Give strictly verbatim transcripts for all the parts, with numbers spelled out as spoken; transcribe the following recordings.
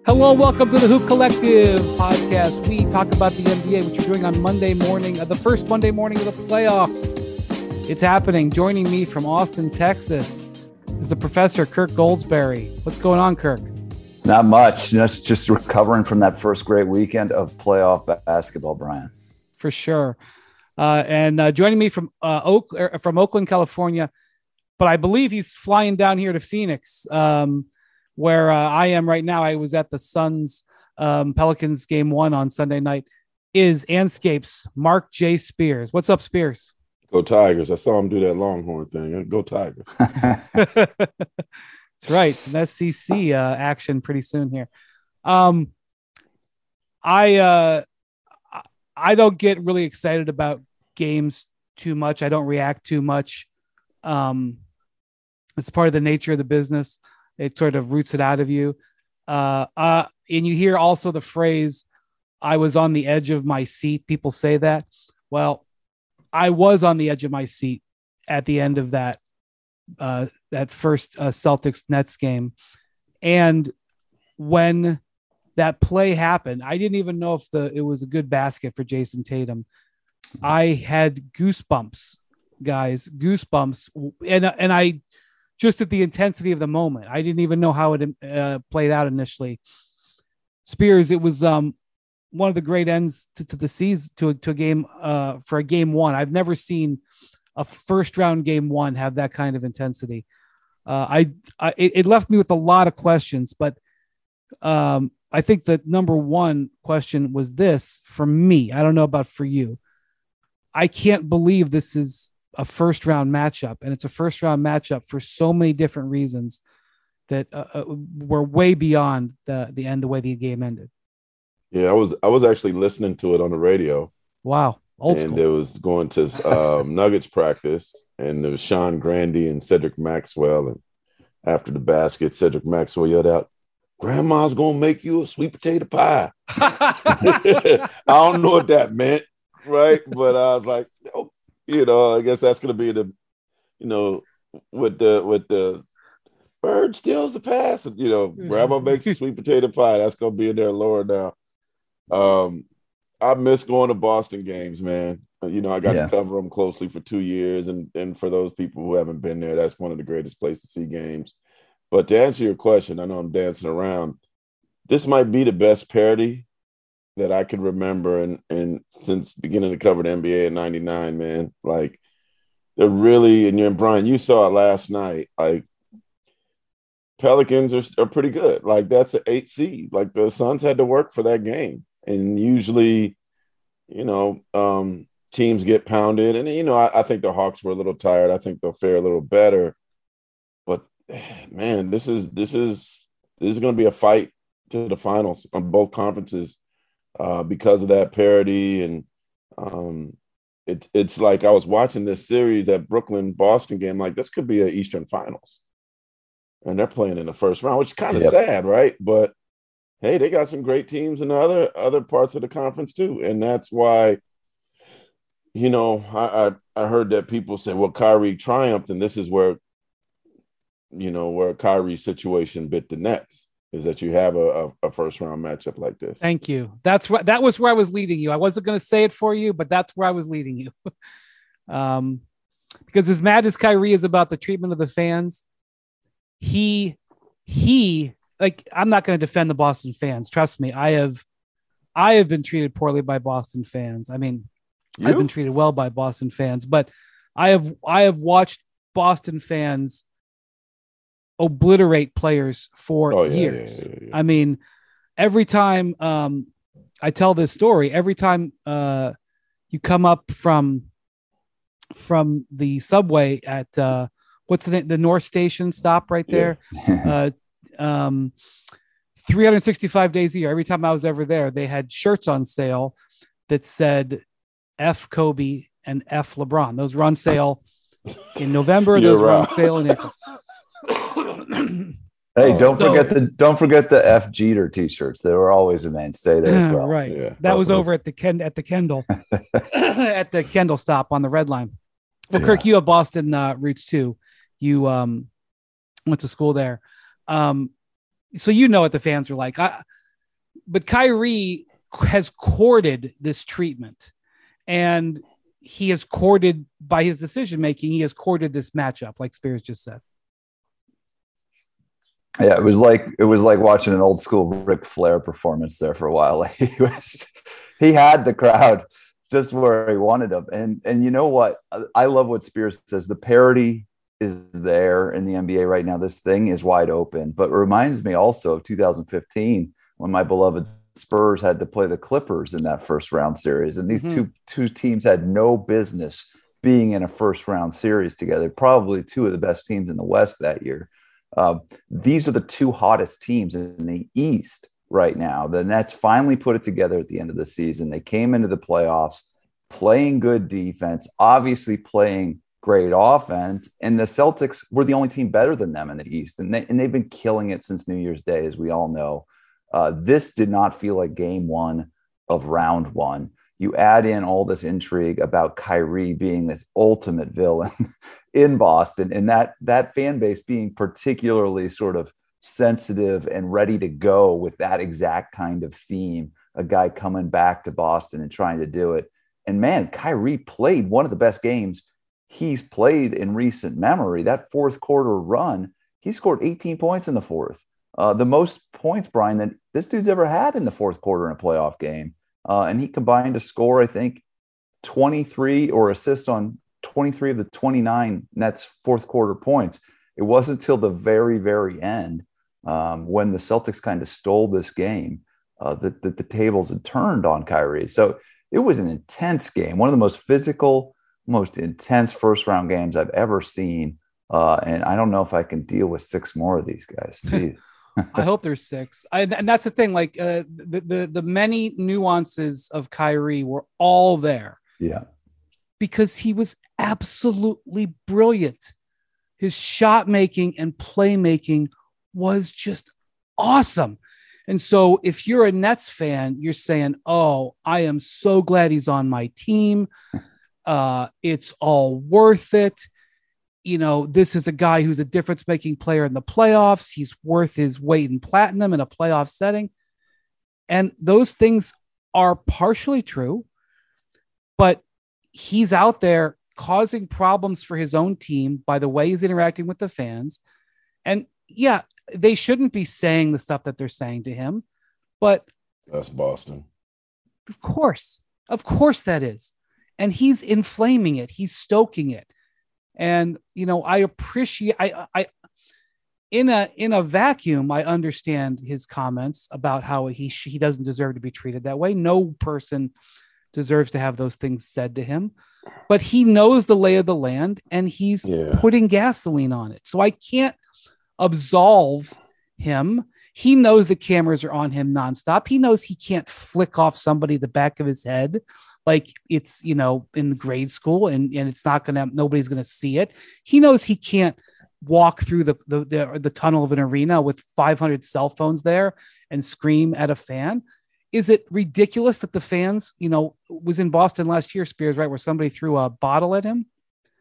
Hello, welcome to the Hoop Collective podcast. We talk about the N B A, which we're doing on Monday morning, uh, the first Monday morning of the playoffs. It's happening. Joining me from Austin, Texas, is the professor, Kirk Goldsberry. What's going on, Kirk? Not much. Just, just recovering from that first great weekend of playoff basketball, Brian. For sure. Uh, and uh, joining me from uh, Oak, er, from Oakland, California, but I believe he's flying down here to Phoenix, um, where uh, I am right now. I was at the Suns um, Pelicans game one on Sunday night. Is Anscape's Mark J. Spears. What's up, Spears? Go Tigers. I saw him do that Longhorn thing. Go Tigers. That's right. Some S E C uh, action pretty soon here. Um, I uh, I don't get really excited about games too much. I don't react too much. Um, it's part of the nature of the business. It sort of roots it out of you. Uh, uh, and you hear also the phrase, I was on the edge of my seat. People say that. Well, I was on the edge of my seat at the end of that, uh, that first uh, Celtics Nets game. And when that play happened, I didn't even know if the, it was a good basket for Jason Tatum. I had goosebumps, guys, goosebumps. And, and I, just at the intensity of the moment, I didn't even know how it uh, played out initially. Spears, it was um, one of the great ends to, to the season, to, to a game uh, for a game one. I've never seen a first round game one have that kind of intensity. Uh, I, I it, it left me with a lot of questions, but um, I think the number one question was this for me. I don't know about for you. I can't believe this is a first round matchup, and it's a first round matchup for so many different reasons that uh, were way beyond the, the end, the way the game ended. Yeah, I was, I was actually listening to it on the radio. Wow. Old and school. it was going to um, Nuggets practice, and there was Sean Grandy and Cedric Maxwell. And after the basket, Cedric Maxwell yelled out, "Grandma's going to make you a sweet potato pie." I don't know what that meant. Right. But I was like, oh, you know, I guess that's going to be the, you know, with the, with the bird steals the pass, and, you know, grandma makes a sweet potato pie. That's going to be in there lower now. Um, I miss going to Boston games, man. You know, I got yeah. to cover them closely for two years. And, and for those people who haven't been there, that's one of the greatest places to see games. But to answer your question, I know I'm dancing around. This might be the best parody that I can remember, and and since beginning to cover the N B A in ninety-nine, man. Like, they're really, and you and Brian, you saw it last night. Like, Pelicans are, are pretty good. Like, that's an eight seed. Like, the Suns had to work for that game, and usually, you know, um, teams get pounded. And you know, I, I think the Hawks were a little tired. I think they'll fare a little better. But man, this is this is this is going to be a fight to the finals on both conferences. Uh, because of that parity. And um, it's it's like I was watching this series, that Brooklyn-Boston game, like this could be an Eastern Finals. And they're playing in the first round, which is kind of yep. sad, right? But, hey, they got some great teams in the other, other parts of the conference too. And that's why, you know, I, I, I heard that people say, well, Kyrie triumphed, and this is where, you know, where Kyrie's situation bit the Nets. Is that you have a, a, a first round matchup like this. Thank you. That's what, that was where I was leading you. I wasn't going to say it for you, but that's where I was leading you. um, because as mad as Kyrie is about the treatment of the fans, he, he, like, I'm not going to defend the Boston fans. Trust me. I have, I have been treated poorly by Boston fans. I mean, you? I've been treated well by Boston fans, but I have, I have watched Boston fans obliterate players for oh, yeah, years. Yeah, yeah, yeah. I mean, every time um, I tell this story, every time uh, you come up from from the subway at uh, what's the name? The North Station stop right there. Yeah. uh, um, three hundred sixty-five days a year. Every time I was ever there, they had shirts on sale that said F Kobe and F LeBron. Those were on sale in November. Those right. were on sale in April. Hey, don't so, forget the don't forget the F Jeter t-shirts. They were always a mainstay there as well. Right. Yeah. That was over at the Ken at the Kendall at the Kendall stop on the Red Line. Well, yeah. Kirk, you have Boston uh, roots too. You um, went to school there. Um, so you know what the fans are like. I but Kyrie has courted this treatment, and he has courted by his decision making. He has courted this matchup, like Spears just said. Yeah, it was like it was like watching an old school Ric Flair performance there for a while. Like he was, he had the crowd just where he wanted them. And and you know what? I love what Spears says. The parity is there in the N B A right now. This thing is wide open. But it reminds me also of two thousand fifteen when my beloved Spurs had to play the Clippers in that first round series. And these mm-hmm. two two teams had no business being in a first round series together. Probably two of the best teams in the West that year. Uh, these are the two hottest teams in the East right now. The Nets finally put it together at the end of the season. They came into the playoffs playing good defense, obviously playing great offense, and the Celtics were the only team better than them in the East, and, they, and they've been killing it since New Year's Day, as we all know. Uh, this did not feel like game one of round one. You add in all this intrigue about Kyrie being this ultimate villain in Boston, and that that fan base being particularly sort of sensitive and ready to go with that exact kind of theme, a guy coming back to Boston and trying to do it. And man, Kyrie played one of the best games he's played in recent memory. That fourth quarter run, he scored eighteen points in the fourth. Uh, the most points, Brian, that this dude's ever had in the fourth quarter in a playoff game. Uh, and he combined to score, I think, twenty-three or assist on twenty-three of the twenty-nine Nets fourth quarter points. It wasn't until the very, very end um, when the Celtics kind of stole this game uh, that, that the tables had turned on Kyrie. So it was an intense game, one of the most physical, most intense first round games I've ever seen. Uh, and I don't know if I can deal with six more of these guys. Jeez. I hope there's six. I, and that's the thing, like uh, the, the, the many nuances of Kyrie were all there. Yeah. Because he was absolutely brilliant. His shot making and playmaking was just awesome. And so if you're a Nets fan, you're saying, oh, I am so glad he's on my team. Uh, it's all worth it. You know, this is a guy who's a difference-making player in the playoffs. He's worth his weight in platinum in a playoff setting. And those things are partially true, but he's out there causing problems for his own team by the way he's interacting with the fans. And yeah, they shouldn't be saying the stuff that they're saying to him, but that's Boston. Of course, of course that is. And he's inflaming it. He's stoking it. And, you know, I appreciate, I, I, in a, in a vacuum, I understand his comments about how he, he doesn't deserve to be treated that way. No person deserves to have those things said to him, but he knows the lay of the land and he's yeah. putting gasoline on it. So I can't absolve him. He knows the cameras are on him nonstop. He knows he can't flick off somebody the back of his head like it's, you know, in grade school and, and it's not going to, nobody's going to see it. He knows he can't walk through the, the, the, the tunnel of an arena with five hundred cell phones there and scream at a fan. Is it ridiculous that the fans, you know, was in Boston last year, Spears, right, where somebody threw a bottle at him?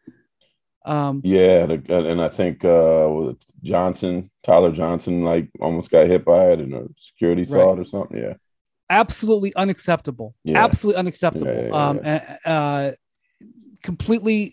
Um, yeah, and I think uh, Johnson, Tyler Johnson, like almost got hit by it, and a security saw it or something. Yeah, absolutely unacceptable. Yeah. Absolutely unacceptable. Yeah, yeah, um, yeah. Uh, completely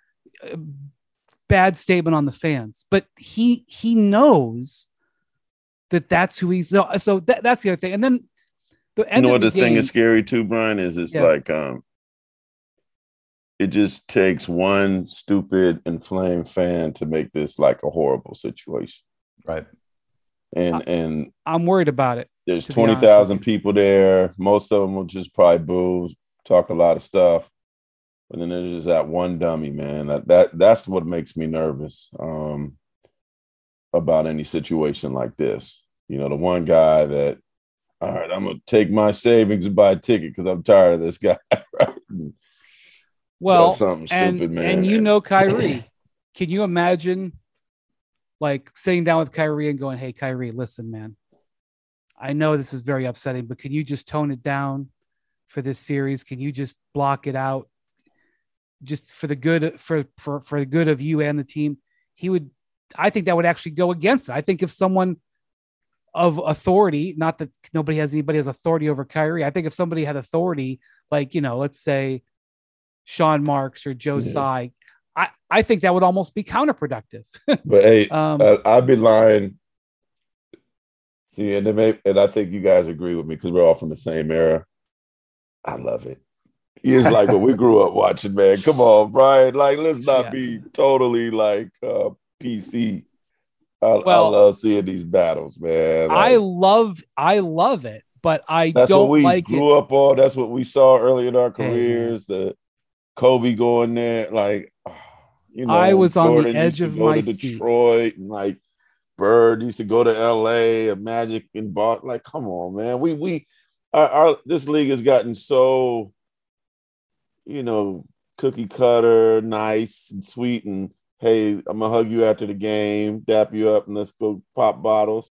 bad statement on the fans, but he he knows that that's who he's. So, so that, that's the other thing, and then. The end you know what this game, thing is scary too, Brian, is it's yeah. like um it just takes one stupid inflamed fan to make this like a horrible situation. Right. And I, and I'm worried about it. There's twenty thousand people there. Most of them will just probably boo, talk a lot of stuff. But then there's just that one dummy, man. That, that that's what makes me nervous um about any situation like this. You know, the one guy that all right, I'm going to take my savings and buy a ticket because I'm tired of this guy. Right? Well, something stupid, and, man. And you know Kyrie. Can you imagine, like, sitting down with Kyrie and going, hey, Kyrie, listen, man, I know this is very upsetting, but can you just tone it down for this series? Can you just block it out just for the good, for, for, for the good of you and the team? He would, I think that would actually go against it. I think if someone of authority. Not that nobody has anybody has authority over Kyrie. I think if somebody had authority, like, you know, let's say Sean Marks or Joe Yeah. Tsai, I, I think that would almost be counterproductive. But hey, Um, I, I'd be lying. See, and they may, and I think you guys agree with me because we're all from the same era. I love it. It's like what we grew up watching, man. Come on, Brian. Like, let's not Yeah. be totally like uh, P C. I, I Well, love seeing these battles, man. Like, I love, I love it, but I that's don't what we like grew it. up on. That's what we saw early in our Hey, man. careers. The Kobe going there, like, you know, I was on the Jordan edge used to of go my to seat. Detroit, and like Bird used to go to L A, and Magic in Boston. Like, come on, man. We we our, our this league has gotten so, you know, cookie cutter, nice and sweet, and hey, I'm gonna hug you after the game, dap you up, and let's go pop bottles.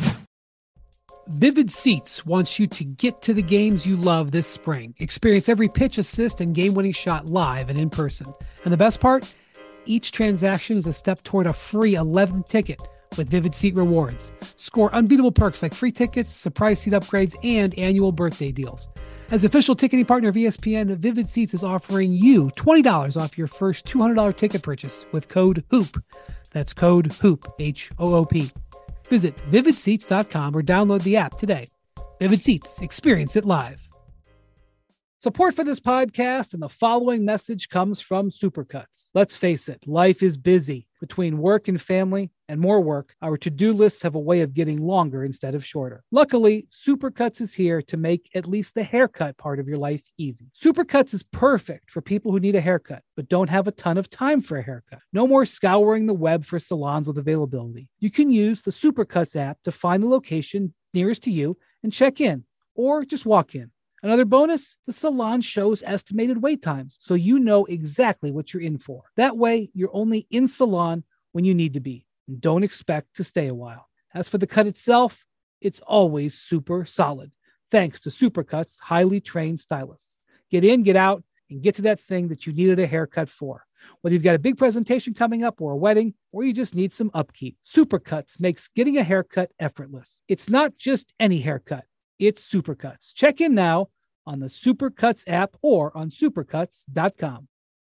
Vivid Seats wants you to get to the games you love this spring. Experience every pitch, assist, and game-winning shot live and in person. And the best part? Each transaction is a step toward a free eleventh ticket with Vivid Seat Rewards. Score unbeatable perks like free tickets, surprise seat upgrades, and annual birthday deals. As official ticketing partner of E S P N, Vivid Seats is offering you twenty dollars off your first two hundred dollars ticket purchase with code HOOP. That's code HOOP, H O O P. Visit vivid seats dot com or download the app today. Vivid Seats, experience it live. Support for this podcast and the following message comes from Supercuts. Let's face it, life is busy. Between work and family and more work, our to-do lists have a way of getting longer instead of shorter. Luckily, Supercuts is here to make at least the haircut part of your life easy. Supercuts is perfect for people who need a haircut but don't have a ton of time for a haircut. No more scouring the web for salons with availability. You can use the Supercuts app to find the location nearest to you and check in, or just walk in. Another bonus, the salon shows estimated wait times, so you know exactly what you're in for. That way, you're only in salon when you need to be, and don't expect to stay a while. As for the cut itself, it's always super solid, thanks to Supercuts' highly trained stylists. Get in, get out, and get to that thing that you needed a haircut for. Whether you've got a big presentation coming up or a wedding, or you just need some upkeep, Supercuts makes getting a haircut effortless. It's not just any haircut. It's Supercuts. Check in now on the Supercuts app or on supercuts dot com.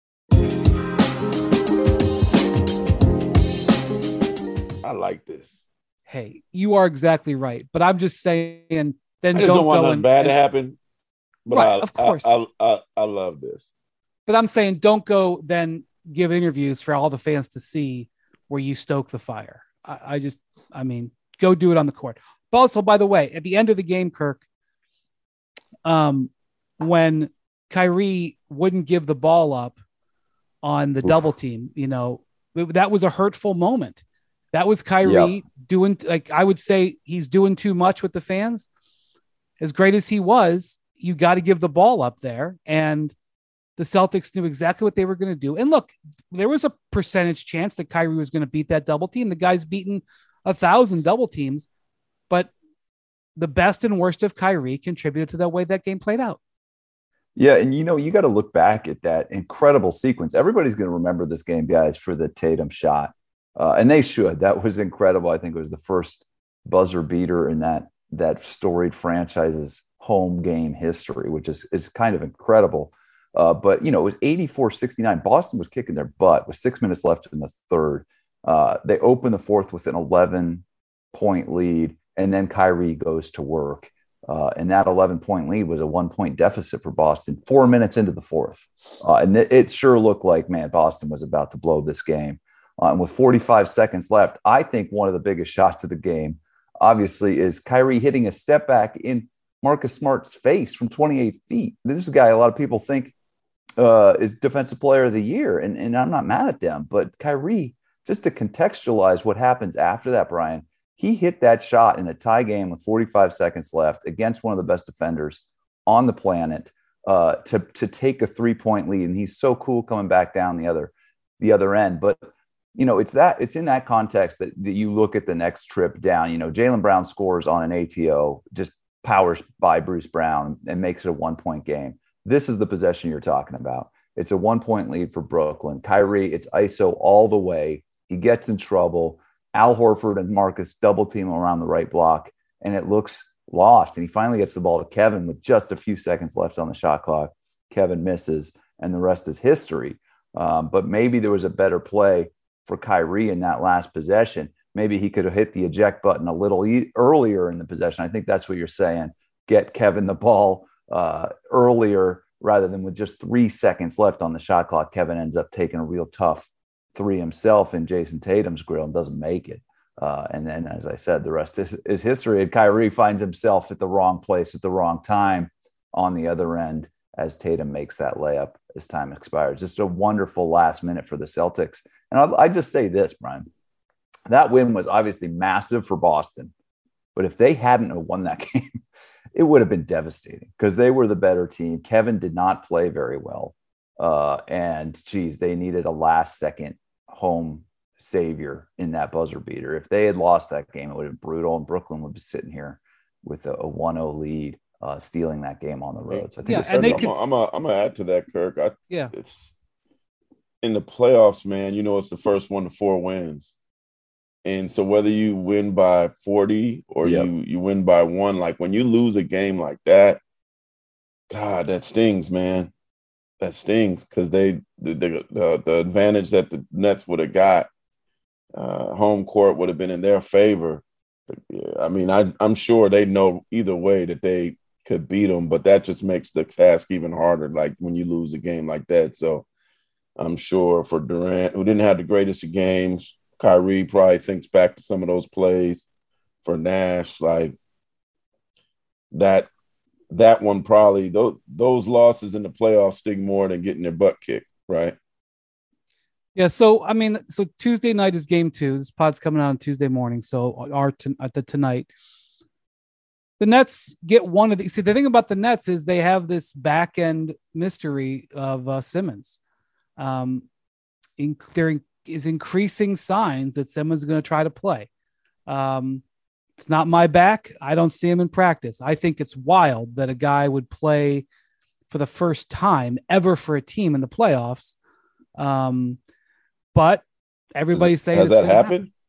I like this. Hey, you are exactly right. But I'm just saying, then I just don't, don't want go nothing and, bad and, to happen. But Right, I, of course. I, I, I, I love this. But I'm saying don't go then give interviews for all the fans to see where you stoke the fire. I, I just, I mean, go do it on the court. But also, by the way, at the end of the game, Kirk, um, when Kyrie wouldn't give the ball up on the Oof. double team, you know, that was a hurtful moment. That was Kyrie Yep. doing, like, I would say he's doing too much with the fans. As great as he was, you got to give the ball up there. And the Celtics knew exactly what they were going to do. And look, there was a percentage chance that Kyrie was going to beat that double team. The guy's beaten a thousand double teams, but the best and worst of Kyrie contributed to the way that game played out. Yeah, and you know, you got to look back at that incredible sequence. Everybody's going to remember this game, guys, for the Tatum shot. Uh, and they should. That was incredible. I think it was the first buzzer beater in that that storied franchise's home game history, which is, is kind of incredible. Uh, but, you know, it was eighty-four sixty-nine. Boston was kicking their butt with six minutes left in the third. Uh, they opened the fourth with an eleven-point lead, and then Kyrie goes to work. Uh, and that eleven-point lead was a one-point deficit for Boston four minutes into the fourth. Uh, and it, it sure looked like, man, Boston was about to blow this game. Uh, and with forty-five seconds left, I think one of the biggest shots of the game, obviously, is Kyrie hitting a step back in Marcus Smart's face from twenty-eight feet. This is a guy a lot of people think uh, is Defensive Player of the Year, and, and I'm not mad at them. But Kyrie, just to contextualize what happens after that, Brian, he hit that shot in a tie game with forty-five seconds left against one of the best defenders on the planet uh, to, to take a three-point lead. And he's so cool coming back down the other, the other end. But, you know, it's that it's in that context that, that you look at the next trip down. You know, Jaylen Brown scores on an A T O, just powers by Bruce Brown and makes it a one-point game. This is the possession you're talking about. It's a one-point lead for Brooklyn. Kyrie, it's I S O all the way. He gets in trouble. Al Horford and Marcus double team around the right block, and it looks lost. And he finally gets the ball to Kevin with just a few seconds left on the shot clock. Kevin misses, and the rest is history. Um, but maybe there was a better play for Kyrie in that last possession. Maybe he could have hit the eject button a little e- earlier in the possession. I think that's what you're saying. Get Kevin the ball uh, earlier rather than with just three seconds left on the shot clock. Kevin ends up taking a real tough three himself in Jason Tatum's grill and doesn't make it. Uh, and then, as I said, the rest is, is history. And Kyrie finds himself at the wrong place at the wrong time on the other end as Tatum makes that layup as time expires. Just a wonderful last minute for the Celtics. And I, I just say this, Brian, that win was obviously massive for Boston. But if they hadn't have won that game, it would have been devastating because they were the better team. Kevin did not play very well. Uh, and geez, they needed a last second home savior in that buzzer beater. If they had lost that game, it would have been brutal. And Brooklyn would be sitting here with a, a one oh lead, uh, stealing that game on the road. So I think yeah, it's and they I'm could, I'm going to add to that, Kirk. I, yeah, it's in the playoffs, man. You know, it's the first one to four wins. And so whether you win by forty or Yep. you you win by one, like when you lose a game like that, God, that stings, man. That stings because they the, the the the advantage that the Nets would have got, uh, home court would have been in their favor. Yeah, I mean, I I'm sure they know either way that they could beat them, but that just makes the task even harder. Like when you lose a game like that, so I'm sure for Durant, who didn't have the greatest of games. Kyrie probably thinks back to some of those plays for Nash, like that. That one probably those those losses in the playoffs sting more than getting their butt kicked, right? yeah. So I mean, so Tuesday night is game two. This pod's coming out on Tuesday morning. So our t- at the tonight, the Nets get one of these. See, the thing about the Nets is they have this back end mystery of uh, Simmons. Um, in clearing. Is increasing signs that Simmons is going to try to play. Um, it's not my back. I don't see him in practice. I think it's wild that a guy would play for the first time ever for a team in the playoffs. Um, but everybody's saying has it's that gonna happened? happen.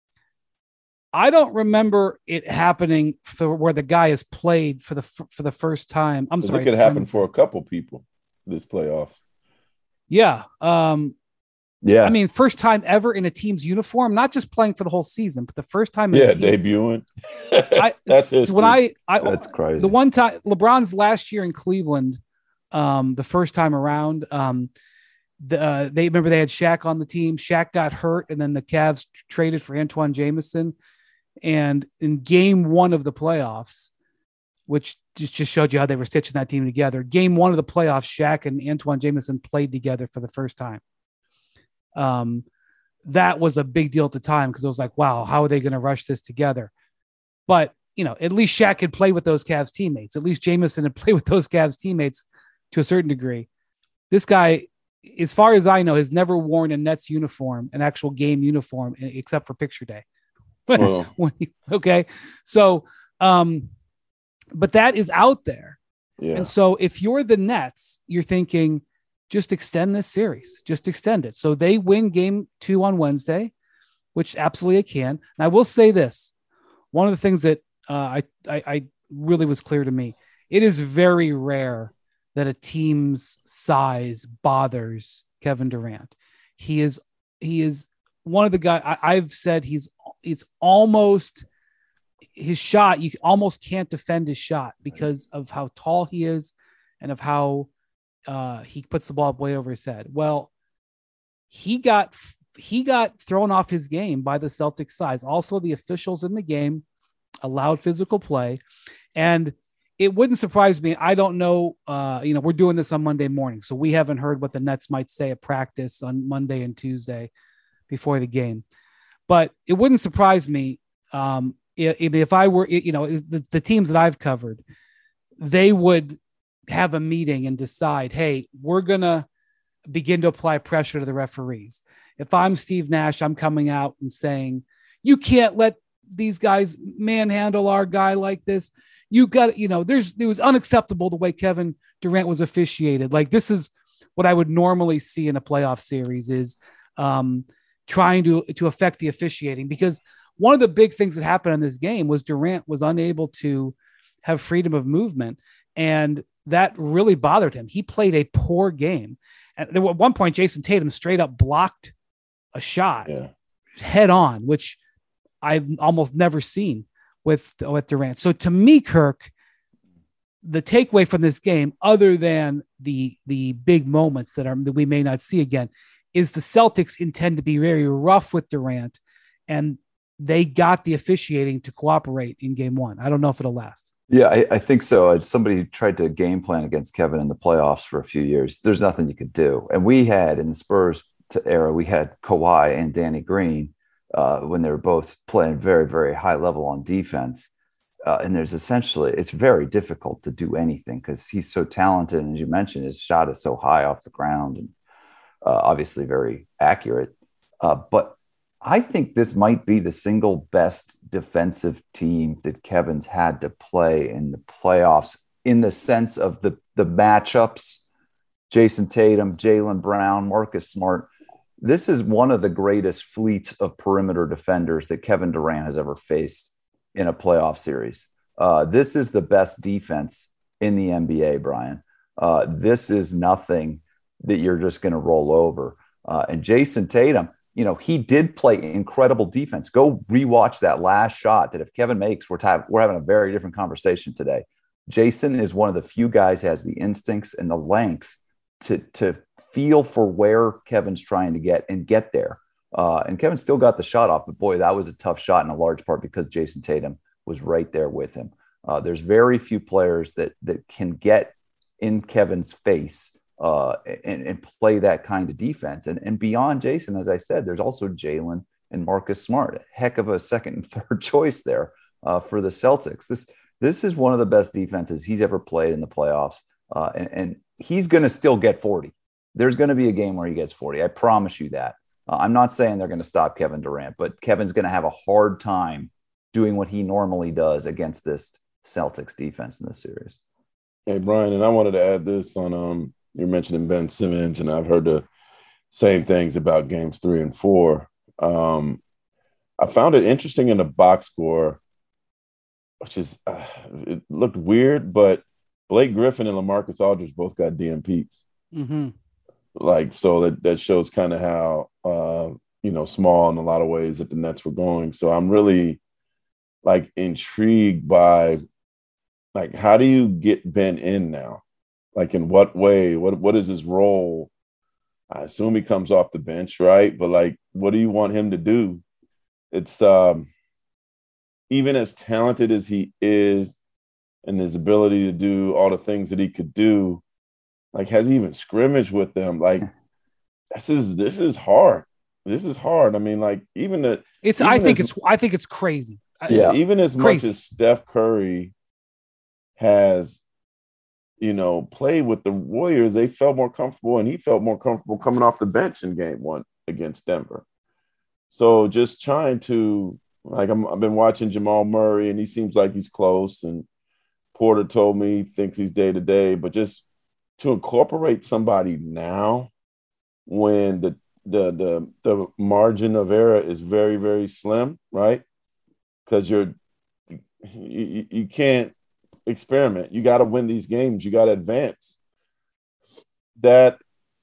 I don't remember it happening for where the guy has played for the for the first time. I'm sorry, It could happen for a couple people this playoffs. Yeah. Um, Yeah. I mean, first time ever in a team's uniform, not just playing for the whole season, but the first time. In Yeah, a team. debuting. I, That's it. So when I, I, that's crazy. the one time LeBron's last year in Cleveland, um, the first time around, um, the, uh, they remember they had Shaq on the team. Shaq got hurt, and then the Cavs traded for Antoine Jameson. And in game one of the playoffs, which just, just showed you how they were stitching that team together. Game one of the playoffs, Shaq and Antoine Jameson played together for the first time. Um, that was a big deal at the time because it was like, wow, how are they going to rush this together? But, you know, at least Shaq had played with those Cavs teammates. At least Jameson had played with those Cavs teammates to a certain degree. This guy, as far as I know, has never worn a Nets uniform, an actual game uniform, except for picture day. Well. when he, okay. So, um, but that is out there. Yeah. And so if you're the Nets, you're thinking, just extend this series, just extend it. So they win game two on Wednesday, which absolutely they can. And I will say this, one of the things that uh, I, I, I really was clear to me, it is very rare that a team's size bothers Kevin Durant. He is, he is one of the guys I, I've said he's, it's almost his shot. You almost can't defend his shot because of how tall he is and of how, Uh, he puts the ball up way over his head. Well, he got he got thrown off his game by the Celtics size. Also, the officials in the game allowed physical play, and it wouldn't surprise me. I don't know. Uh, you know, we're doing this on Monday morning, so we haven't heard what the Nets might say at practice on Monday and Tuesday before the game. But it wouldn't surprise me um, if, if I were, you know, the, the teams that I've covered, they would have a meeting and decide, hey, we're going to begin to apply pressure to the referees. If I'm Steve Nash, I'm coming out and saying, you can't let these guys manhandle our guy like this. You got, you know, there's, it was unacceptable the way Kevin Durant was officiated. Like, this is what I would normally see in a playoff series is um, trying to, to affect the officiating, because one of the big things that happened in this game was Durant was unable to have freedom of movement. And that really bothered him. He played a poor game. And there, at one point, Jason Tatum straight up blocked a shot Yeah. head on, which I've almost never seen with, with Durant. So to me, Kirk, the takeaway from this game, other than the, the big moments that are, that we may not see again, is the Celtics intend to be very rough with Durant, and they got the officiating to cooperate in game one. I don't know if it'll last. Yeah, I, I think so. As somebody who tried to game plan against Kevin in the playoffs for a few years, there's nothing you could do. And we had in the Spurs era, we had Kawhi and Danny Green uh, when they were both playing very, very high level on defense. Uh, and there's essentially, it's very difficult to do anything because he's so talented. And as you mentioned, his shot is so high off the ground and uh, obviously very accurate. Uh, but I think this might be the single best defensive team that Kevin's had to play in the playoffs, in the sense of the, the matchups. Jason Tatum, Jaylen Brown, Marcus Smart. This is one of the greatest fleets of perimeter defenders that Kevin Durant has ever faced in a playoff series. Uh, this is the best defense in the N B A, Brian. Uh, this is nothing that you're just going to roll over. Uh, and Jason Tatum, you know, he did play incredible defense. Go rewatch that last shot that if Kevin makes, we're, t- we're having a very different conversation today. Jason is one of the few guys who has the instincts and the length to, to feel for where Kevin's trying to get and get there. Uh, and Kevin still got the shot off, but boy, that was a tough shot in a large part because Jason Tatum was right there with him. Uh, there's very few players that that can get in Kevin's face uh, and, and play that kind of defense. And, and beyond Jason, as I said, there's also Jaylen and Marcus Smart, a heck of a second and third choice there uh, for the Celtics. This this is one of the best defenses he's ever played in the playoffs, uh, and, and he's going to still get forty. There's going to be a game where he gets forty. I promise you that. Uh, I'm not saying they're going to stop Kevin Durant, but Kevin's going to have a hard time doing what he normally does against this Celtics defense in this series. Hey, Brian, and I wanted to add this on, um, you're mentioning Ben Simmons, and I've heard the same things about games three and four. Um, I found it interesting in the box score, which is, uh, it looked weird, but Blake Griffin and LaMarcus Aldridge both got D M Ps. Mm-hmm. Like, so that, that shows kind of how, uh, you know, small in a lot of ways that the Nets were going. So I'm really like intrigued by, like, how do you get Ben in now? Like, in what way? What What is his role? I assume he comes off the bench, right? But like, what do you want him to do? It's um, even as talented as he is and his ability to do all the things that he could do, like, has he even scrimmaged with them? Like, this is this is hard. This is hard. I mean, like, even the it's. even I think as, it's. I think it's crazy. Yeah, even as crazy. much as Steph Curry has, you know, played with the Warriors, they felt more comfortable, and he felt more comfortable coming off the bench in Game One against Denver. So just trying to, like, I'm, I've been watching Jamal Murray, and he seems like he's close. And Porter told me he thinks he's day to day, but just to incorporate somebody now when the the the the margin of error is very, very slim, right? Because you're you, you can't experiment. You got to win these games. You got to advance. That,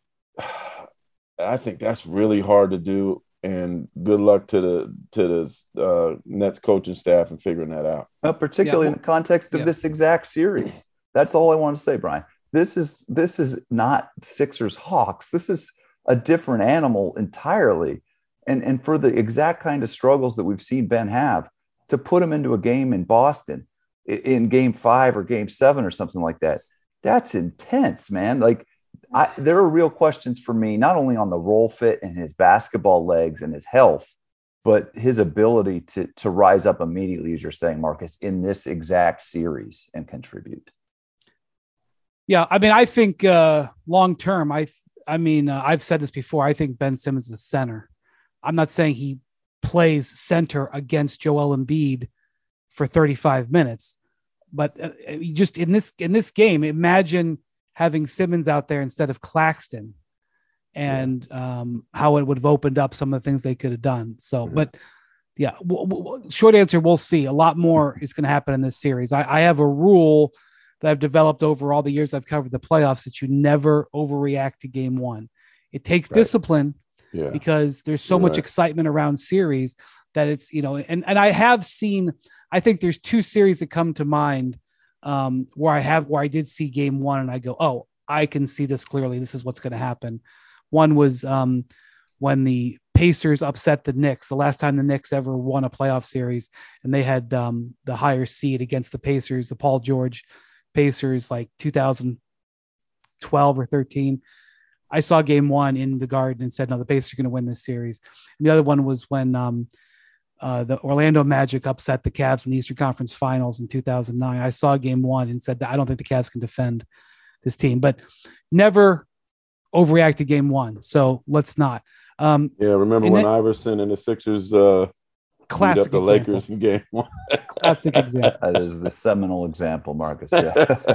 I think that's really hard to do. And good luck to the to the uh, Nets coaching staff in figuring that out. Uh, particularly Yeah, well, in the context of yeah. this exact series. That's all I want to say, Brian. This is this is not Sixers Hawks. This is a different animal entirely. And, and for the exact kind of struggles that we've seen Ben have, to put him into a game in Boston in game five or game seven or something like that, that's intense, man. Like, I, there are real questions for me, not only on the role fit and his basketball legs and his health, but his ability to, to rise up immediately, as you're saying, Marcus, in this exact series and contribute. Yeah, I mean, I think uh, long term, I I mean, uh, I've said this before. I think Ben Simmons is center. I'm not saying he plays center against Joel Embiid for thirty-five minutes, but uh, just in this in this game, imagine having Simmons out there instead of Claxton, and um, how it would have opened up some of the things they could have done. So, mm-hmm. but yeah, w- w- short answer, we'll see. A lot more is going to happen in this series. I, I have a rule that I've developed over all the years I've covered the playoffs that you never overreact to game one. It takes right. discipline yeah. because there's so You're much right. excitement around series that it's, you know, and, and I have seen, I think there's two series that come to mind um, where I have, where I did see game one and I go, oh, I can see this clearly. This is what's going to happen. One was um, when the Pacers upset the Knicks, the last time the Knicks ever won a playoff series, and they had um, the higher seed against the Pacers, the Paul George Pacers, like two thousand twelve or thirteen. I saw game one in the Garden and said, no, the Pacers are going to win this series. And the other one was when um, uh, the Orlando Magic upset the Cavs in the Eastern Conference Finals in two thousand nine. I saw game one and said that I don't think the Cavs can defend this team, but never overreact to game one. So let's not. Um, yeah, remember when that, Iverson and the Sixers uh, classic beat up the example. Lakers in game one? Classic example. That is the seminal example, Marcus. Yeah.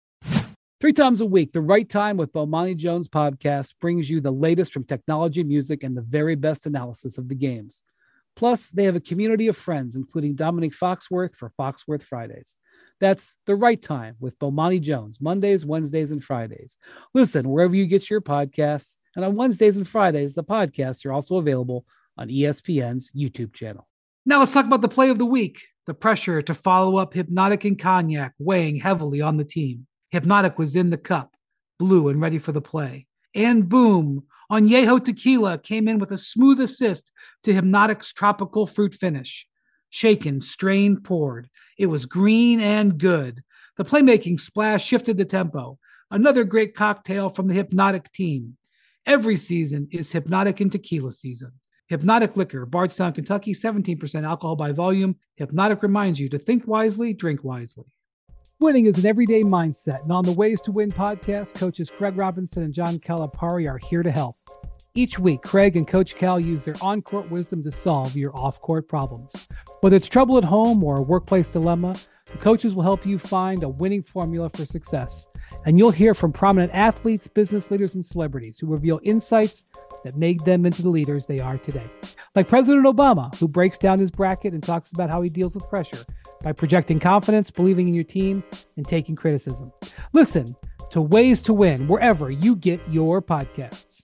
Three times a week, The Right Time with Bomani Jones podcast brings you the latest from technology, music, and the very best analysis of the games. Plus, they have a community of friends, including Dominic Foxworth for Foxworth Fridays. That's The Right Time with Bomani Jones, Mondays, Wednesdays, and Fridays. Listen wherever you get your podcasts. And on Wednesdays and Fridays, the podcasts are also available on E S P N's YouTube channel. Now let's talk about the play of the week. The pressure to follow up Hypnotic and Cognac weighing heavily on the team. Hypnotic was in the cup, blue and ready for the play. And boom, Añejo Tequila came in with a smooth assist to Hypnotic's tropical fruit finish. Shaken, strained, poured. It was green and good. The playmaking splash shifted the tempo. Another great cocktail from the Hypnotic team. Every season is Hypnotic and Tequila season. Hypnotic Liquor, Bardstown, Kentucky, seventeen percent alcohol by volume. Hypnotic reminds you to think wisely, drink wisely. Winning is an everyday mindset, and on the Ways to Win podcast, coaches Craig Robinson and John Calipari are here to help. Each week, Craig and Coach Cal use their on-court wisdom to solve your off-court problems. Whether it's trouble at home or a workplace dilemma, the coaches will help you find a winning formula for success. And you'll hear from prominent athletes, business leaders, and celebrities who reveal insights that made them into the leaders they are today. Like President Obama, who breaks down his bracket and talks about how he deals with pressure by projecting confidence, believing in your team, and taking criticism. Listen to Ways to Win wherever you get your podcasts.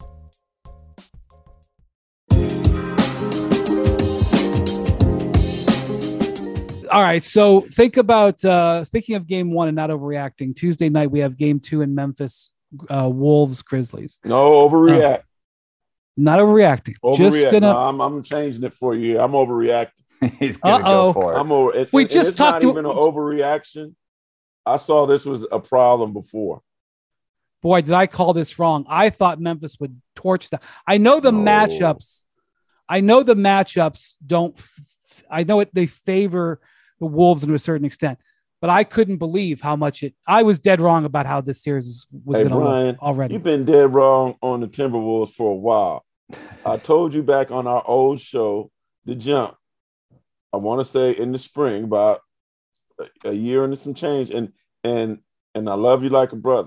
All right, so think about, uh, speaking of game one and not overreacting, Tuesday night we have game two in Memphis, uh, Wolves, Grizzlies. No, overreact. Uh, not overreacting. Overreact. Just gonna. No, I'm, I'm changing it for you. I'm overreacting. He's gonna Uh-oh. go for it. I'm over. It, we it, just it's talked not to even an overreaction. I saw this was a problem before. Boy, did I call this wrong? I thought Memphis would torch them. I know the No. matchups. I know the matchups don't. F- I know it. They favor the Wolves to a certain extent, but I couldn't believe how much it. I was dead wrong about how this series was Hey, going to Brian, look already. You've been dead wrong on the Timberwolves for a while. I told you back on our old show, The Jump. I want to say in the spring, about a, a year and some change, and and and I love you like a brother,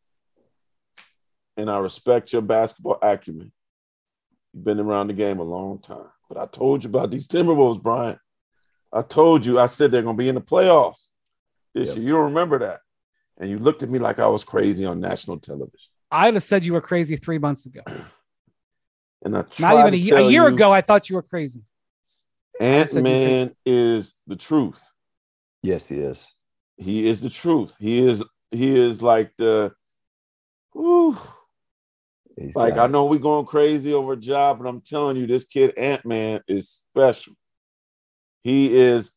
and I respect your basketball acumen. You've been around the game a long time, but I told you about these Timberwolves, Brian. I told you, I said they're going to be in the playoffs this Yep. year. You don't remember that, and you looked at me like I was crazy on national television. I'd have said you were crazy three months ago. And I Not tried even a, to ye- a tell year you, ago, I thought you were crazy. Ant-Man is the truth. Yes, he is. He is the truth. He is he is like the whew, He's like got I it. know we're going crazy over a job, but I'm telling you, this kid Ant-Man is special. He is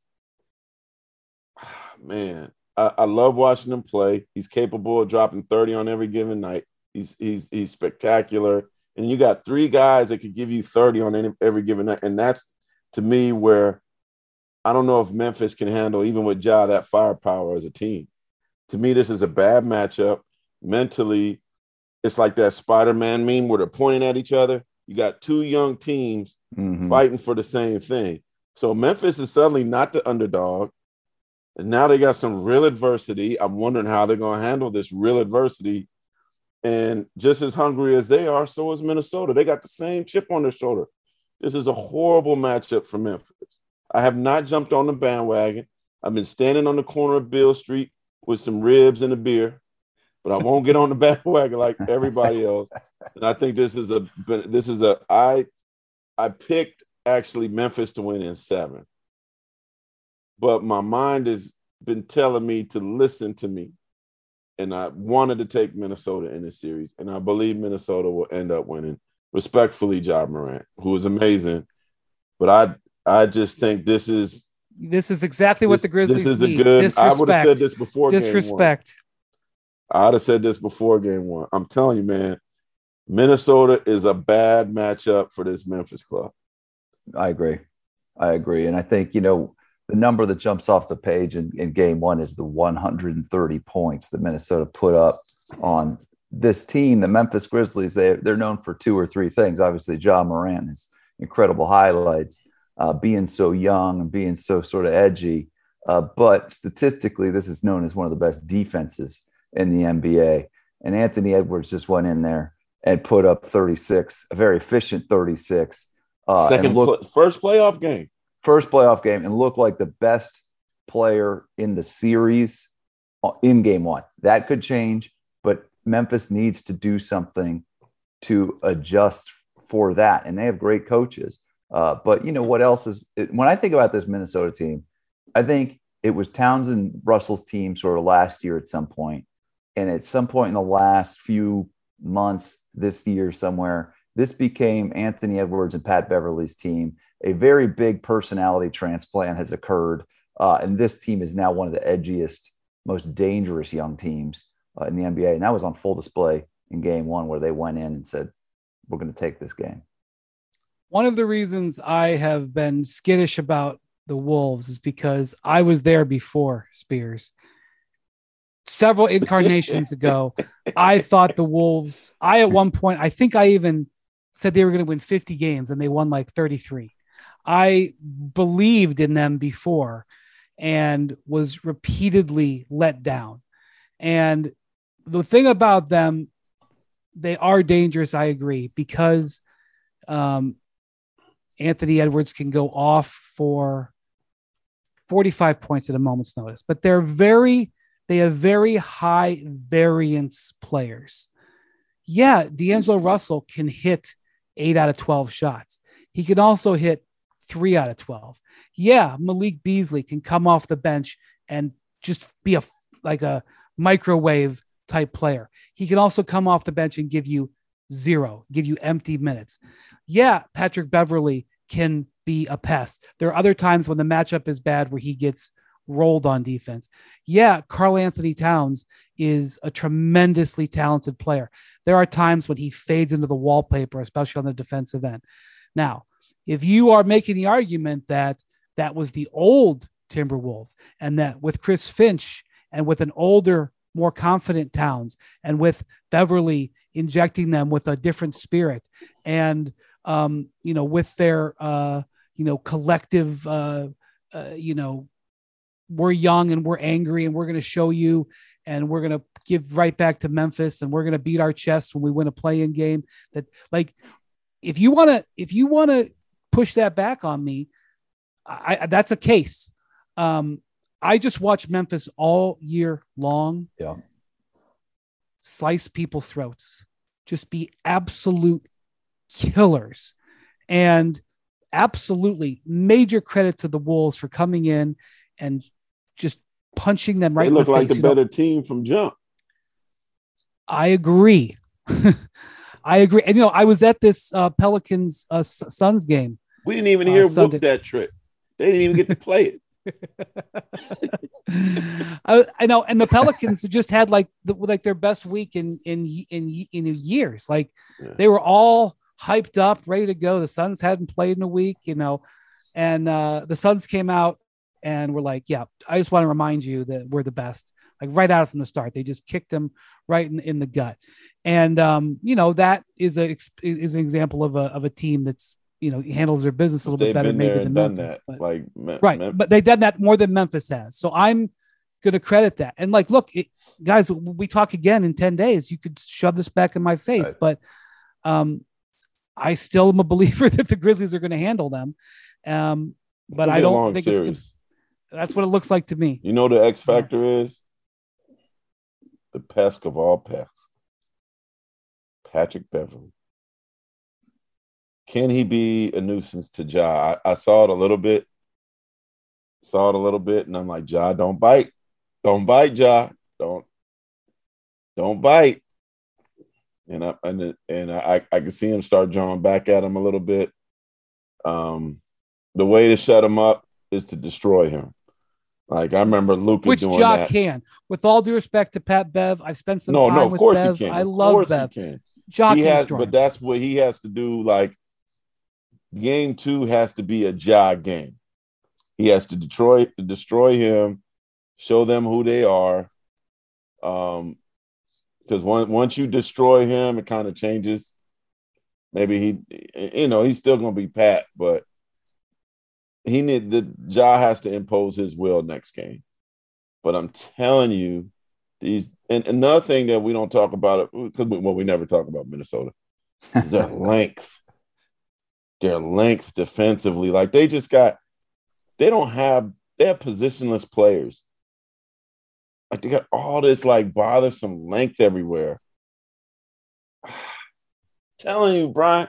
man. I, I love watching him play. He's capable of dropping thirty on every given night. He's he's he's spectacular. And you got three guys that could give you thirty on any, every given night. And that's, to me, where I don't know if Memphis can handle, even with Ja, that firepower as a team. To me, this is a bad matchup. Mentally, it's like that Spider-Man meme where they're pointing at each other. You got two young teams Mhm. fighting for the same thing. So Memphis is suddenly not the underdog. And now they got some real adversity. I'm wondering how they're going to handle this real adversity And just as hungry as they are, so is Minnesota. They got the same chip on their shoulder. This is a horrible matchup for Memphis. I have not jumped on the bandwagon. I've been standing on the corner of Beale Street with some ribs and a beer, but I won't get on the bandwagon like everybody else. And I think this is a this is a I I picked actually Memphis to win in seven, but my mind has been telling me to listen to me, and I wanted to take Minnesota in this series, and I believe Minnesota will end up winning. Respectfully, Ja Morant, who is amazing, but I I just think this is this is exactly this, what the Grizzlies This is need. a good. Disrespect. I would have said this before. Disrespect. Game one. I'd have said this before game one. I'm telling you, man, Minnesota is a bad matchup for this Memphis club. I agree. I agree. And I think, you know, the number that jumps off the page in, in game one is the one hundred thirty points that Minnesota put up on this team, the Memphis Grizzlies. They, they're known for two or three things. Obviously, Ja Morant has incredible highlights, uh, being so young and being so sort of edgy. Uh, but statistically, this is known as one of the best defenses in the N B A. And Anthony Edwards just went in there and put up thirty-six, a very efficient thirty-six. Uh, Second, look, pl- first playoff game. First playoff game, and looked like the best player in the series in game one. That could change, but Memphis needs to do something to adjust for that. And they have great coaches. Uh, but, you know, what else is – when I think about this Minnesota team, I think it was Townsend Russell's team sort of last year at some point. And at some point in the last few months this year somewhere, this became Anthony Edwards and Pat Beverly's team. A very big personality transplant has occurred. Uh, and this team is now one of the edgiest, most dangerous young teams uh, in the N B A. And that was on full display in game one, where they went in and said, we're going to take this game. One of the reasons I have been skittish about the Wolves is because I was there before, Spears. Several incarnations ago, I thought the Wolves, I at one point, I think I even said they were going to win fifty games, and they won like thirty-three. I believed in them before and was repeatedly let down. And the thing about them, they are dangerous, I agree, because um, Anthony Edwards can go off for forty-five points at a moment's notice, but they're very, they have very high variance players. Yeah, D'Angelo Russell can hit eight out of twelve shots. He can also hit three out of twelve. Yeah, Malik Beasley can come off the bench and just be a like a microwave type player. He can also come off the bench and give you zero, give you empty minutes. Yeah, Patrick Beverly can be a pest. There are other times when the matchup is bad where he gets rolled on defense. Yeah, Karl Anthony Towns is a tremendously talented player. There are times when he fades into the wallpaper, especially on the defensive end. Now, if you are making the argument that that was the old Timberwolves, and that with Chris Finch and with an older, more confident Towns, and with Beverly injecting them with a different spirit, and um, you know, with their uh, you know collective, uh, uh, you know, we're young and we're angry and we're going to show you, and we're going to give right back to Memphis, and we're going to beat our chest when we win a play-in game. That, like, if you want to, if you want to push that back on me, I, I, that's a case. Um, I just watch Memphis all year long. Yeah. Slice people's throats, just be absolute killers. And absolutely major credit to the Wolves for coming in and just punching them right they in look the like face. the better know? team from jump. I agree. I agree. And, you know, I was at this uh, Pelicans uh, Suns game. We didn't even hear uh, Whoop that trick. They didn't even get to play it. I, I know, and the Pelicans just had like the, like their best week in in in in years. Like yeah. They were all hyped up, ready to go. The Suns hadn't played in a week, you know, and uh, the Suns came out and were like, "Yeah, I just want to remind you that we're the best." Like right out from the start, they just kicked them right in, in the gut, and um, you know that is a is an example of a of a team that's, you know, handles their business a little They've bit better been maybe there than and done Memphis. that. But, like, right, Mem- but they've done that more than Memphis has. So I'm going to credit that. And like, look, it, guys, we talk again in ten days. You could shove this back in my face, right. but um, I still am a believer that the Grizzlies are going to handle them. Um, but I don't think series. it's gonna, that's what it looks like to me. You know, the X factor yeah. is the pest of all pests, Patrick Beverley. Can he be a nuisance to Ja? I, I saw it a little bit, saw it a little bit, and I'm like, Ja, don't bite. Don't bite, Ja. Don't, don't bite. And I and, and I, I could see him start drawing back at him a little bit. Um, the way to shut him up is to destroy him. Like I remember Luka Which doing Ja that. can. With all due respect to Pat Bev, I've spent some no, time no, of with course Bev. He can. I of love Bev. He can. Ja he can has, destroy but him. that's what he has to do. Like game two has to be a Ja game. He has to destroy destroy him, show them who they are. Um, because once once you destroy him, it kind of changes. Maybe he, you know, he's still gonna be Pat, but he need the Ja has to impose his will next game. But I'm telling you, these and another thing that we don't talk about because we, well, we never talk about Minnesota is their length. Their length defensively, like they just got, they don't have, they have positionless players. Like they got all this like bothersome length everywhere. Telling you, Brian.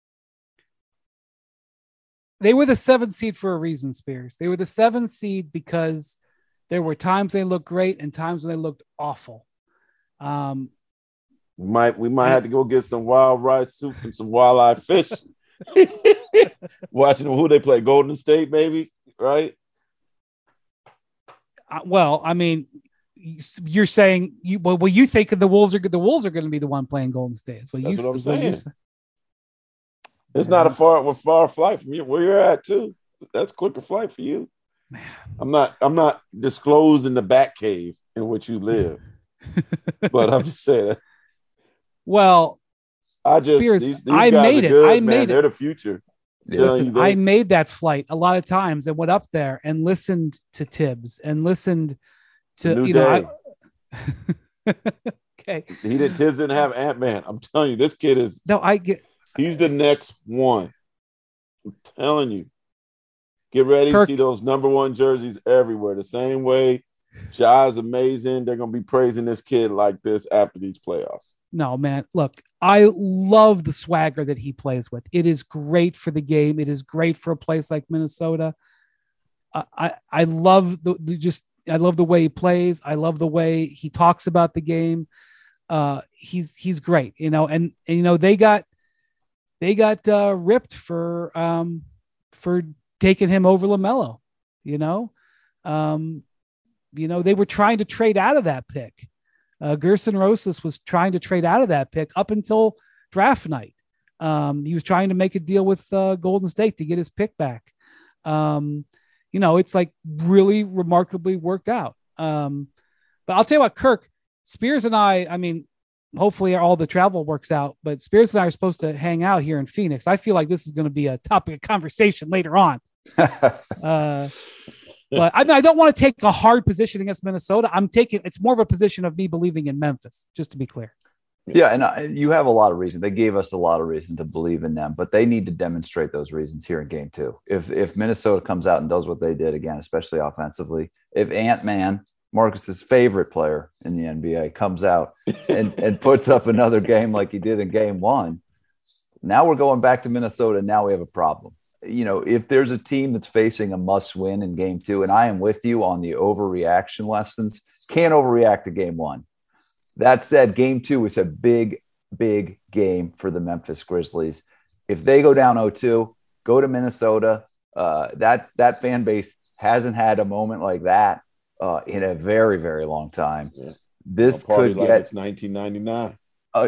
They were the seventh seed for a reason, Spears. They were the seventh seed because there were times they looked great and times when they looked awful. Um, we might we might have to go get some wild rice soup and some walleye fish. Watching them, who they play, Golden State, maybe, right? Uh, well, I mean, you're saying you well, well you think the Wolves are the Wolves are going to be the one playing Golden State. That's what, That's you, what I'm saying. saying. Say. It's not a far a far flight from you, where you're at too. That's quicker flight for you. Man. I'm not I'm not disclosing the back cave in which you live, but I'm just saying. Well, I just Spears, these, these I guys made are it. good, I man. made They're it. the future. Listen, they, I made that flight a lot of times and went up there and listened to Tibbs and listened to New you day. know. I, okay, he did. Tibbs didn't have Ant-Man. I'm telling you, this kid is. No, I get. He's the next one. I'm telling you. Get ready to see those number one jerseys everywhere. The same way Ja's amazing. They're gonna be praising this kid like this after these playoffs. No, man. Look, I love the swagger that he plays with. It is great for the game. It is great for a place like Minnesota. I I, I love the, the just I love the way he plays. I love the way he talks about the game. Uh, he's he's great, you know. And, and you know they got they got uh, ripped for um for taking him over LaMelo. You know, um, you know they were trying to trade out of that pick. Uh, Gerson Rosas was trying to trade out of that pick up until draft night. Um, he was trying to make a deal with uh, Golden State to get his pick back. Um, you know, it's like really remarkably worked out. Um, but I'll tell you what, Kirk, Spears and I, I mean, hopefully all the travel works out, but Spears and I are supposed to hang out here in Phoenix. I feel like this is going to be a topic of conversation later on. uh, But I, I don't want to take a hard position against Minnesota. I'm taking it's more of a position of me believing in Memphis, just to be clear. Yeah, and I, you have a lot of reason. They gave us a lot of reason to believe in them, but they need to demonstrate those reasons here in game two. If if Minnesota comes out and does what they did again, especially offensively, if Ant-Man, Marcus's favorite player in the N B A, comes out and, and puts up another game like he did in game one, now we're going back to Minnesota. Now we have a problem. You know, if there's a team that's facing a must win in game two, and I am with you on the overreaction lessons, can't overreact to game one. That said, game two is a big, big game for the Memphis Grizzlies. If they go down oh two, go to Minnesota. Uh, that, that fan base hasn't had a moment like that uh, in a very, very long time. Yeah. This could like get it's nineteen ninety-nine. Uh,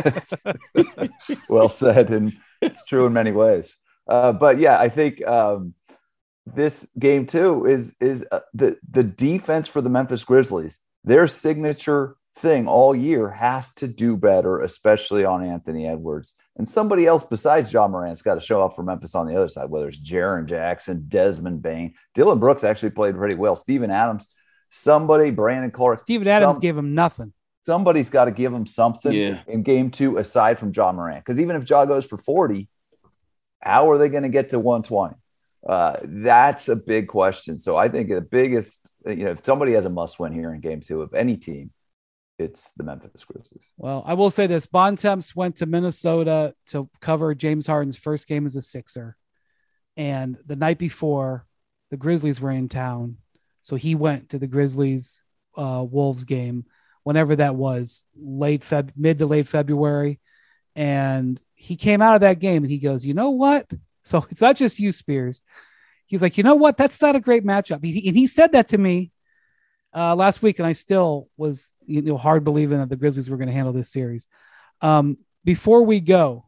well said, and it's true in many ways. Uh, but yeah, I think um, this game too is is uh, the the defense for the Memphis Grizzlies. Their signature thing all year has to do better, especially on Anthony Edwards. And somebody else besides Ja Morant's got to show up for Memphis on the other side, whether it's Jaren Jackson, Desmond Bane. Dylan Brooks actually played pretty well. Steven Adams Somebody, Brandon Clark, Steven Adams some, gave him nothing. Somebody's got to give him something yeah. in game two aside from Ja Morant. Because even if Ja goes for forty, how are they going to get to one twenty? Uh, that's a big question. So I think the biggest, you know, if somebody has a must win here in game two of any team, it's the Memphis Grizzlies. Well, I will say this. Bontemps went to Minnesota to cover James Harden's first game as a Sixer. And the night before, the Grizzlies were in town. So he went to the Grizzlies uh, Wolves game, whenever that was, late Feb, mid to late February. And he came out of that game and he goes, you know what? So it's not just you, Spears. He's like, you know what? That's not a great matchup. He, and he said that to me uh, last week, and I still was, you know, hard believing that the Grizzlies were going to handle this series. Um, before we go,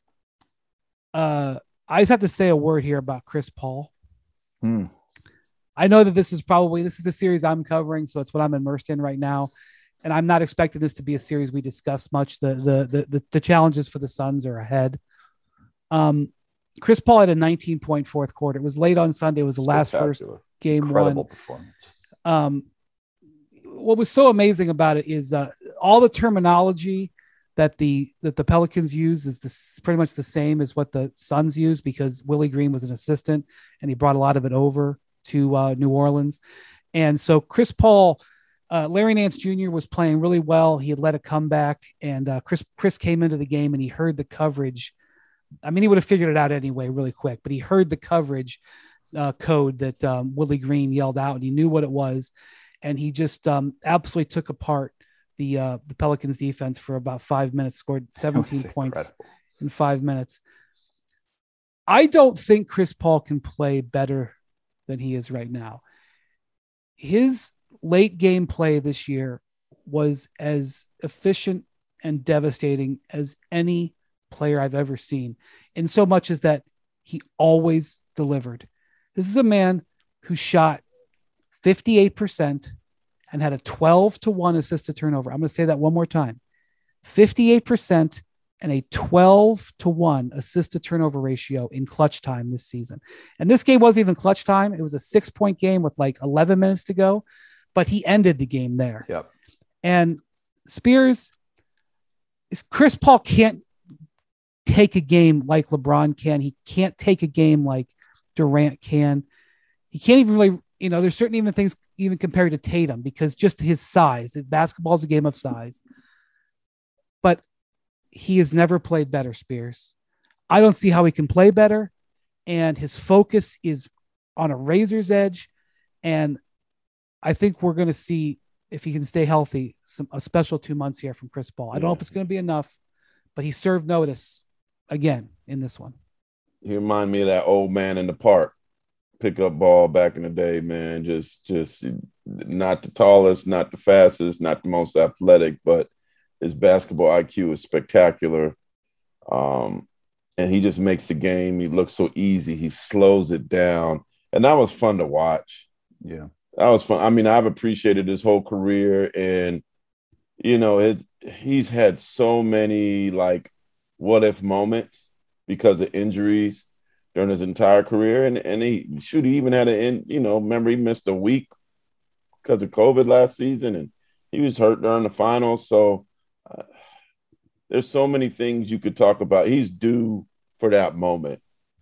uh, I just have to say a word here about Chris Paul. Hmm. I know that this is probably, this is the series I'm covering, so it's what I'm immersed in right now. And I'm not expecting this to be a series we discuss much. The, the, the, the, the challenges for the Suns are ahead. Um, Chris Paul had a nineteen point fourth quarter. It was late on Sunday. It was the last first game Incredible one. Performance. Um, what was so amazing about it is uh, all the terminology that the that the Pelicans use is this, pretty much the same as what the Suns use, because Willie Green was an assistant and he brought a lot of it over to uh, New Orleans. And so Chris Paul, uh, Larry Nance Junior was playing really well. He had led a comeback, and uh, Chris Chris came into the game and he heard the coverage. I mean, he would have figured it out anyway really quick, but he heard the coverage uh, code that um, Willie Green yelled out, and he knew what it was. And he just um, absolutely took apart the uh, the Pelicans defense for about five minutes, scored seventeen points incredible. in five minutes. I don't think Chris Paul can play better than he is right now. His late game play this year was as efficient and devastating as any player I've ever seen, in so much as that he always delivered. This is a man who shot fifty-eight percent and had a twelve to one assist to turnover. I'm going to say that one more time. fifty-eight percent and a twelve to one assist to turnover ratio in clutch time this season. And this game wasn't even clutch time. It was a six point game with like eleven minutes to go, but he ended the game there. Yep. And Spears, Chris Paul can't take a game like LeBron can. He can't take a game like Durant can. He can't even really, you know, there's certain even things even compared to Tatum, because just his size, basketball is a game of size, but he has never played better, Spears. I don't see how he can play better. And his focus is on a razor's edge. And I think we're going to see, if he can stay healthy, some, a special two months here from Chris Paul. I don't yeah. know if it's going to be enough, but he served notice again in this one. You remind me of that old man in the park, pick up ball back in the day, man. Just, just not the tallest, not the fastest, not the most athletic, but his basketball I Q is spectacular. Um, and he just makes the game. He looks so easy. He slows it down. And that was fun to watch. Yeah. That was fun. I mean, I've appreciated his whole career, and, you know, it's, he's had so many like what if moments because of injuries during his entire career. And, and he shoot, he even had an, you know, remember he missed a week because of COVID last season, and he was hurt during the finals. So uh, there's so many things you could talk about. He's due for that moment,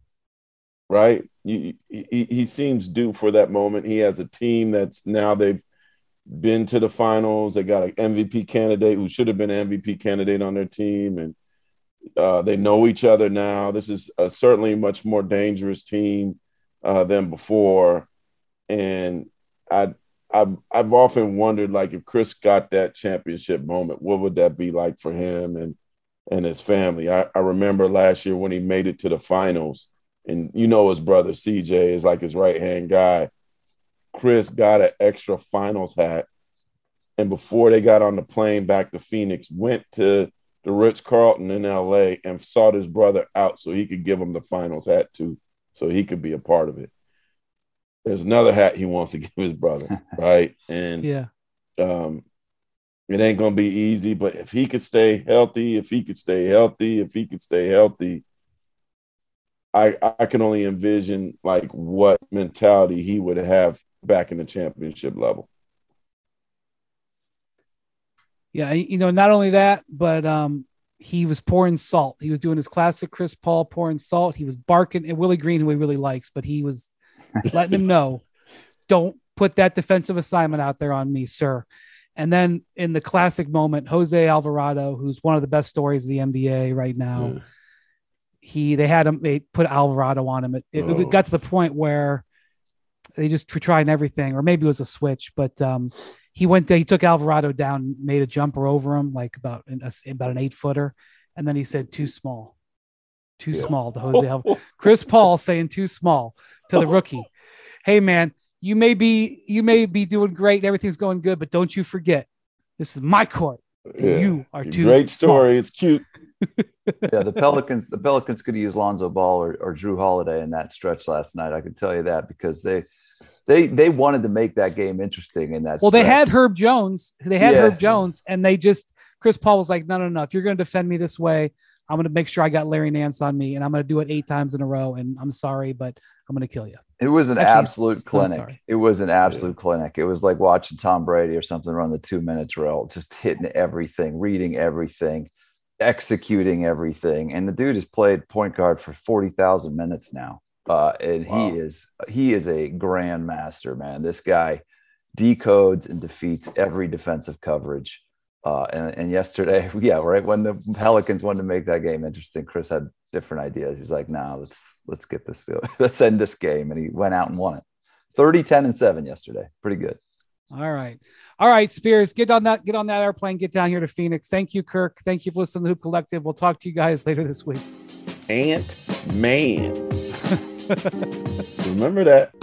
right? He, he, he seems due for that moment. He has a team that's now they've been to the finals. They got an M V P candidate who should have been an M V P candidate on their team. And uh, they know each other now. This is a certainly much more dangerous team uh, than before. And I, I've, I've often wondered, like, if Chris got that championship moment, what would that be like for him and, and his family? I, I remember last year when he made it to the finals, and you know his brother C J is like his right-hand guy. Chris got an extra finals hat, and before they got on the plane back to Phoenix, went to the Ritz-Carlton in L A and sought his brother out so he could give him the finals hat too, so he could be a part of it. There's another hat he wants to give his brother, right? And Yeah, um, it ain't going to be easy, but if he could stay healthy, if he could stay healthy, if he could stay healthy, I, I can only envision like what mentality he would have back in the championship level. Yeah, you know, not only that, but um, he was pouring salt. He was doing his classic Chris Paul pouring salt. He was barking at Willie Green, who he really likes, but he was letting him know, don't put that defensive assignment out there on me, sir. And then in the classic moment, Jose Alvarado, who's one of the best stories of the N B A right now, yeah. he they had him, they put Alvarado on him. It, it, oh. it got to the point where they just were trying everything, or maybe it was a switch, but um, he went to, he took Alvarado down, made a jumper over him, like about an, about an eight footer. And then he said, too small, too yeah. small to Jose Alvarado. Chris Paul saying too small to the rookie. Hey man, you may be, you may be doing great. Everything's going good, but don't you forget, this is my court. Yeah. You are too great story. small. It's cute. Yeah. The Pelicans, the Pelicans could use Lonzo Ball or, or Drew Holiday in that stretch last night. I can tell you that, because they, They they wanted to make that game interesting in that. Well, stretch. they had Herb Jones. They had yeah. Herb Jones, and they just Chris Paul was like, no, no, no. If you're going to defend me this way, I'm going to make sure I got Larry Nance on me, and I'm going to do it eight times in a row. And I'm sorry, but I'm going to kill you. It was an Actually, absolute clinic. It was an absolute yeah. clinic. It was like watching Tom Brady or something run the two minute drill, just hitting everything, reading everything, executing everything. And the dude has played point guard for forty thousand minutes now. Uh, and wow. he is he is a grandmaster, man. This guy decodes and defeats every defensive coverage. Uh, and, and yesterday, yeah, right when the Pelicans wanted to make that game interesting, Chris had different ideas. He's like, "No, nah, let's let's get this, let's end this game." And he went out and won it, thirty, ten, and seven yesterday. Pretty good. All right, all right, Spears, get on that, get on that airplane, get down here to Phoenix. Thank you, Kirk. Thank you for listening to the Hoop Collective. We'll talk to you guys later this week. Ant-Man. Remember that.